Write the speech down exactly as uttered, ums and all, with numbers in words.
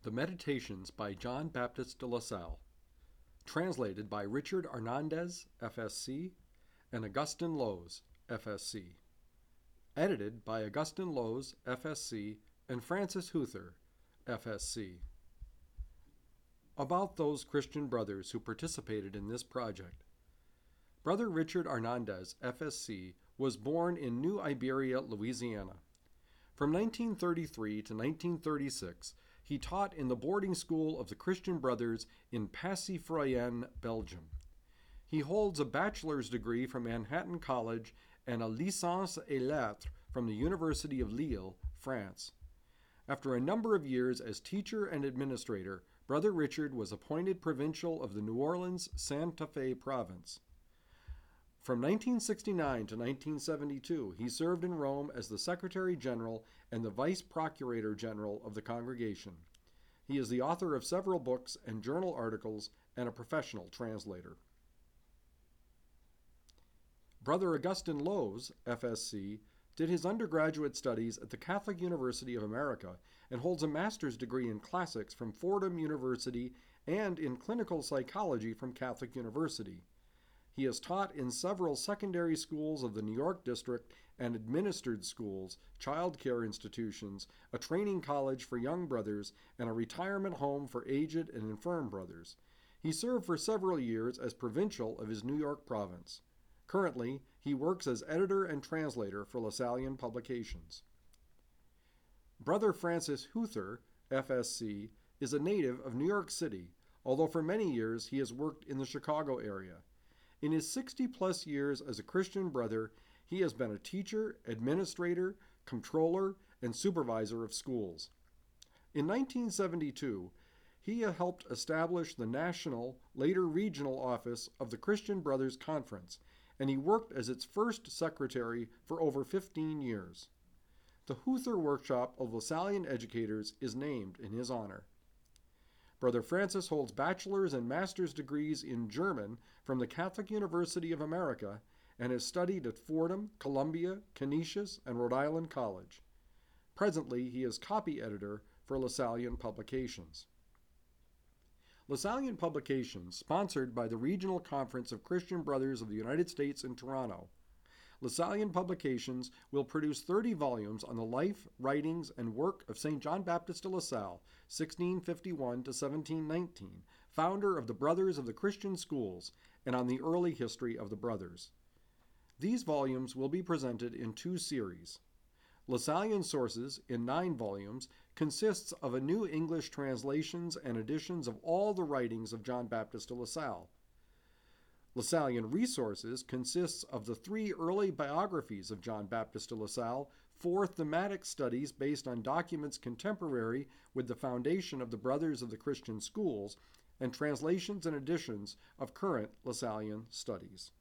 The Meditations by John Baptist de La Salle, translated by Richard Arnandez, F S C, and Augustin Lowes, F S C. Edited by Augustin Lowes, F S C, and Francis Huether, F S C. About those Christian brothers who participated in this project. Brother Richard Arnandez, F S C, was born in New Iberia, Louisiana. From nineteen thirty-three to nineteen thirty-six, he taught in the boarding school of the Christian Brothers in Passy-Froyen, Belgium. He holds a bachelor's degree from Manhattan College and a licence et lettres from the University of Lille, France. After a number of years as teacher and administrator, Brother Richard was appointed provincial of the New Orleans Santa Fe province. From nineteen sixty-nine to nineteen seventy-two, he served in Rome as the Secretary General and the Vice Procurator General of the congregation. He is the author of several books and journal articles and a professional translator. Brother Augustin Lowes, F S C, did his undergraduate studies at the Catholic University of America and holds a master's degree in classics from Fordham University and in clinical psychology from Catholic University. He has taught in several secondary schools of the New York District and administered schools, child care institutions, a training college for young brothers, and a retirement home for aged and infirm brothers. He served for several years as provincial of his New York province. Currently, he works as editor and translator for LaSallian Publications. Brother Francis Huether, F S C, is a native of New York City, although for many years he has worked in the Chicago area. In his sixty-plus years as a Christian brother, he has been a teacher, administrator, controller, and supervisor of schools. In nineteen seventy-two, he helped establish the national, later regional office of the Christian Brothers Conference, and he worked as its first secretary for over fifteen years. The Huether Workshop of LaSallian Educators is named in his honor. Brother Francis holds bachelor's and master's degrees in German from the Catholic University of America and has studied at Fordham, Columbia, Canisius, and Rhode Island College. Presently, he is copy editor for LaSallian Publications. LaSallian Publications, sponsored by the Regional Conference of Christian Brothers of the United States in Toronto. LaSallian Publications will produce thirty volumes on the life, writings, and work of Saint John Baptist de La Salle, sixteen fifty-one to seventeen nineteen, founder of the Brothers of the Christian Schools, and on the early history of the Brothers. These volumes will be presented in two series. LaSallian Sources, in nine volumes, consists of a new English translations and editions of all the writings of John Baptist de La Salle. LaSallian Resources consists of the three early biographies of John Baptist de La Salle, four thematic studies based on documents contemporary with the foundation of the Brothers of the Christian Schools, and translations and editions of current LaSallian studies.